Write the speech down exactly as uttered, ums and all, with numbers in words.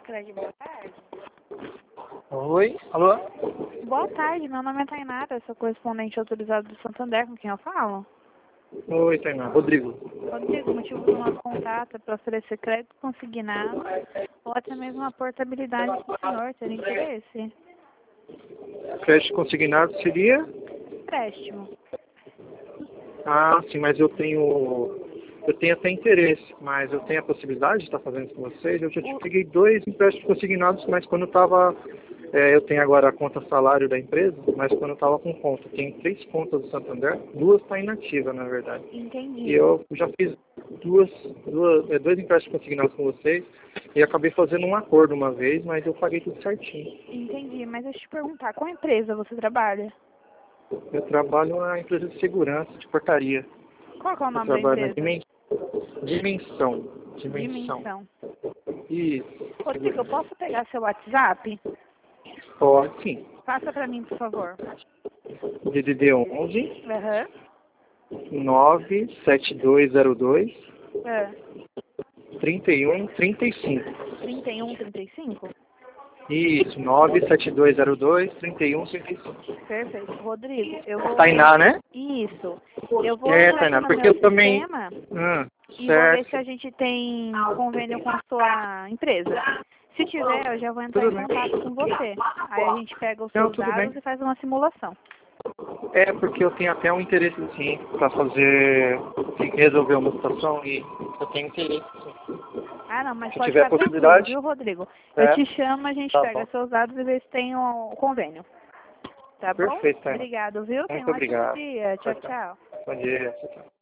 Cicred, boa tarde. Oi, alô? Boa tarde, meu nome é Tainara, sou correspondente autorizado do Santander, com quem eu falo. Oi, Tainá. Rodrigo. Rodrigo, o motivo do nosso contato é para oferecer crédito consignado ou até mesmo a portabilidade para o senhor ter interesse. Crédito consignado seria? Empréstimo. Ah, sim, mas eu tenho... Eu tenho até interesse, mas eu tenho a possibilidade de estar fazendo isso com vocês. Eu já te peguei dois empréstimos consignados, mas quando eu estava... É, eu tenho agora a conta salário da empresa, mas quando eu estava com conta, eu tenho três contas do Santander, duas estão inativas, na verdade. Entendi. E eu já fiz duas, duas, é, dois empréstimos consignados com vocês e acabei fazendo um acordo uma vez, mas eu paguei tudo certinho. Entendi, mas deixa eu te perguntar, qual empresa você trabalha? Eu trabalho na empresa de segurança, de portaria. Qual que é o Eu nome da trabalho na empresa? Dimen- Dimensão. Dimensão. Dimensão. Isso. Rodrigo, eu posso pegar seu WhatsApp? Pode sim. Passa para mim, por favor. D D D onze Aham. nove sete dois zero dois É. trinta e um trinta e cinco. trinta e um, trinta e cinco? Isso, nove sete dois zero dois trinta e um trinta e cinco. Perfeito. Rodrigo, eu vou... Tainá, né? Isso. Eu vou É, entrar aqui Tainá, no porque meu eu também... sistema Hum, e vou ver se certo. a gente tem convênio com a sua empresa. Se tiver, eu já vou entrar Tudo em bem. contato com você. Aí a gente pega os Não, seus tudo bem. dados e faz uma simulação. É, porque eu tenho até um interesse, sim, para fazer, sim, resolver uma situação e eu tenho interesse, sim. Ah, não, mas Se pode tiver ficar tranquilo, possibilidade, viu, Rodrigo? Eu é, te chamo, a gente tá pega bom. seus dados e vê se tem o convênio. Tá bom? Perfeito, Tainá. Obrigado, viu? Tenha Muito um ótimo obrigado. dia. Tchau, Tchau, tchau. tchau. Bom dia. Tchau, tchau.